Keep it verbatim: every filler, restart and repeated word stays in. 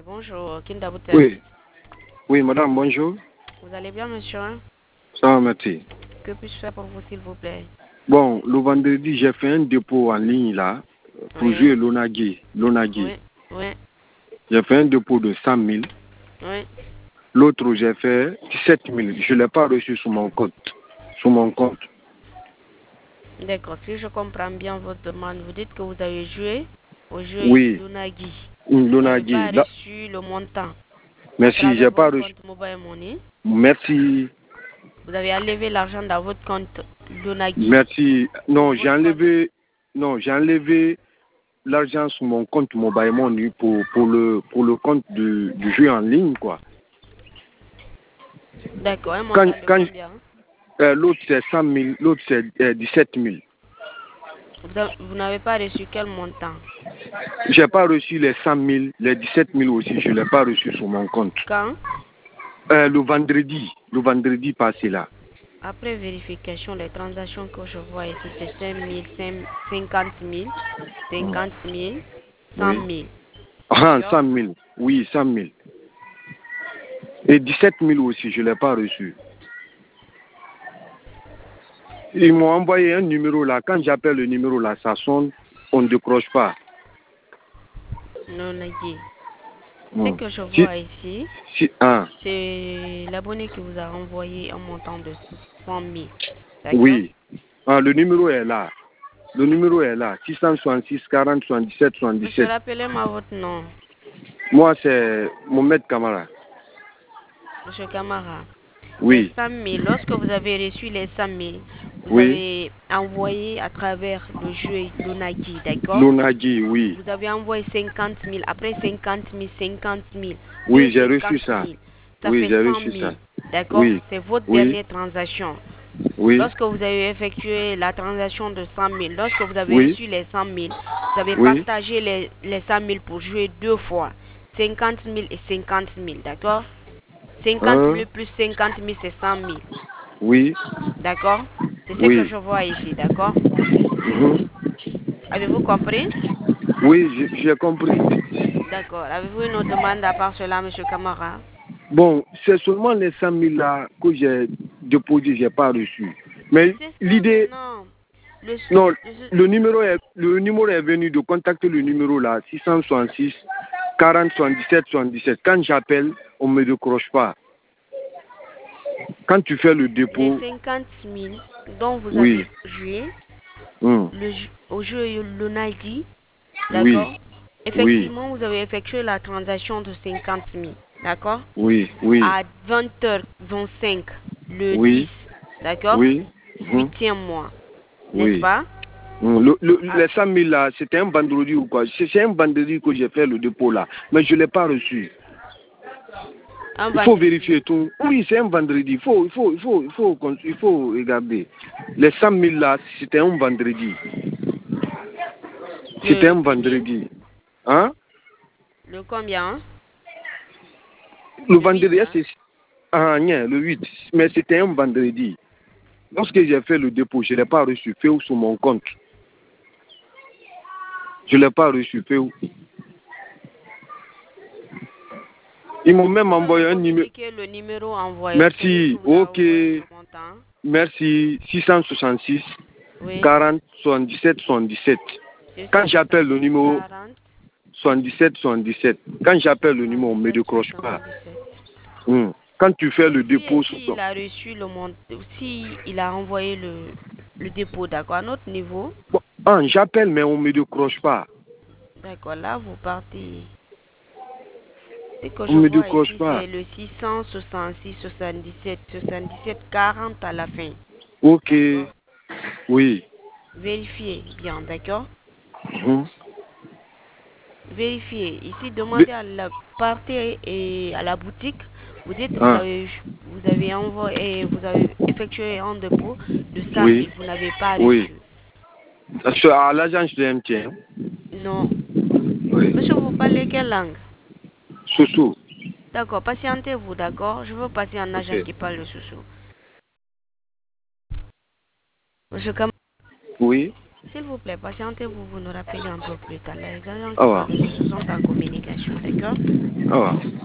bonjour, Kinda Boutel. Oui. Oui, madame, bonjour. Vous allez bien, monsieur? Ça va, merci. Que puis-je faire pour vous, s'il vous plaît? Bon, le vendredi, j'ai fait un dépôt en ligne là pour Oui. jouer l'Onagi. l'Onagi. Oui, oui, J'ai fait un dépôt de cent mille. oui. L'autre, j'ai fait dix-sept mille. Je ne l'ai pas reçu sur mon compte. Sur mon compte. D'accord, si je comprends bien votre demande, vous dites que vous avez joué au jeu Oui. Lunagi. Hum, Vous n'avez L'Onagi. pas Là- reçu le montant à Merci, travers j'ai pas votre reçu. compte Mobile Money. Merci. Vous avez enlevé l'argent dans votre compte Lunagi. Merci. Non, Sur j'ai votre compte- enlevé. Non, j'ai enlevé l'argent sur mon compte mobile money pour, pour, le, pour le compte du, du jeu en ligne, quoi. D'accord, un montant Quand, de quand, combien? euh, l'autre c'est cent mille, l'autre c'est euh, dix-sept mille. Vous, a- vous n'avez pas reçu quel montant? J'ai pas reçu les cent mille, les dix-sept mille aussi, je l'ai pas reçu sur mon compte. Quand? Euh, le vendredi, le vendredi passé là. Après vérification, les transactions que je vois ici, c'est cinq mille, cinquante mille, cinquante mille, cent Oui. mille. Ah, D'accord? cent mille, oui, cent mille. Et dix-sept mille aussi, je l'ai pas reçu. Ils m'ont envoyé un numéro là. Quand j'appelle le numéro là, ça sonne, on ne décroche pas. Non, Nagui. Ce Hmm. que je Si, vois ici, si, ah, c'est l'abonné qui vous a envoyé un montant de cent mille. D'accord? oui. Ah, le numéro est là. Le numéro est là. six cent soixante-six, quarante, soixante-dix-sept, Monsieur, soixante-dix-sept. rappelez-moi votre nom. Moi, c'est Mohamed Kamara. Monsieur Camara. Les Oui, cent mille, lorsque vous avez reçu les cent mille, vous oui. avez envoyé à travers le jeu Lunagi, d'accord? L'Onagi, oui. Vous avez envoyé cinquante mille, après cinquante mille, cinquante mille, Oui, j'ai deux cent reçu cinquante ça. mille. Ça Oui, fait j'ai cent reçu ça. mille, d'accord? Oui, C'est votre oui, dernière transaction. oui, Lorsque vous avez effectué la transaction de cent mille, lorsque vous avez oui, reçu les cent mille, vous avez oui. partagé les, les cent mille pour jouer deux fois. cinquante mille et cinquante mille, d'accord? cinquante Hein? mille plus cinquante mille, c'est cent mille, Oui, d'accord? C'est ce que oui. je vois ici, d'accord? Mhm. Avez-vous compris? Oui, j'ai j'ai compris. D'accord. Avez-vous une autre demande à part cela, monsieur Camara? Bon, c'est seulement les cent mille là que j'ai déposé, j'ai pas reçu. Mais C'est ça l'idée, maintenant. Le, non, le- le numéro est, le numéro est venu de contacter le numéro là, six cent soixante-six, quarante, soixante-dix-sept, soixante-dix-sept. Quand j'appelle, on me décroche pas. Quand tu fais le les dépôt, cinquante mille dont vous oui, avez joué hum, le, jeu- au jeu Lunagi, oui, d'accord? oui, Effectivement, vous avez effectué la transaction de cinquante mille, d'accord? oui, oui, À vingt heures vingt-cinq, le dix, oui, d'accord? oui, hum, Huitième mois, n'est-ce oui. pas? Hum, Le, le, À- les cent mille là, c'était un vendredi ou quoi? C'est c'est un vendredi que j'ai fait le dépôt là, mais je ne l'ai pas reçu. un Il faut vendredi. vérifier tout. Oui, c'est un vendredi. Il faut, il faut, il faut, il faut, con- il faut regarder. Les cent mille là, c'était un vendredi. C'était Le un combien? vendredi. Hein? Le combien? Le Le huit, vendredi, hein? c'est ah, non, le huit. Mais c'était un vendredi. Lorsque j'ai fait le dépôt, je ne l'ai pas reçu. Fait où sur mon compte? Je ne l'ai pas reçu. Fait où? Ils m'ont même Pouvez envoyé me un numéro. communiquer le numéro envoyé, celui que Merci. vous a Ok. envoyé le montant? Merci. six cent soixante-six, Oui. quarante, soixante-dix-sept, soixante-dix-sept. Quand j'appelle le numéro quarante, soixante-dix-sept, soixante-dix-sept. Quand j'appelle le numéro, on ne me soixante-dix-sept, décroche pas. soixante-dix-sept. Hum. Quand tu fais le Vérifiez dépôt sur s'il ton... a reçu le montant, si il a envoyé le, le dépôt, d'accord, à notre niveau. Bon, ah, j'appelle, mais on ne me décroche pas. D'accord, là vous partez. Ce que On je ne me vois décroche ici, pas. c'est le six cent soixante-six, soixante-dix-sept, soixante-dix-sept, quarante à la fin. Ok. D'accord. Oui. Vérifiez bien, d'accord. Hum. Vérifiez. Ici, Mais- demandez à la partez et à la boutique. Vous dites vous ah, avez vous avez envoyé vous avez effectué un dépôt de cent oui. mille. Vous n'avez pas Oui. reçu. Parce que à l'agence de M T N. Non. Oui. Monsieur, vous parlez quelle langue? Soussou. D'accord, patientez-vous, d'accord? Je veux passer un agent Ok. qui parle le chouchou. Monsieur Kam- Oui. S'il vous plaît, patientez-vous, vous nous rappelez un peu plus tard. Les agents Au qui revoir. sont dessus sont en communication, d'accord? Au revoir.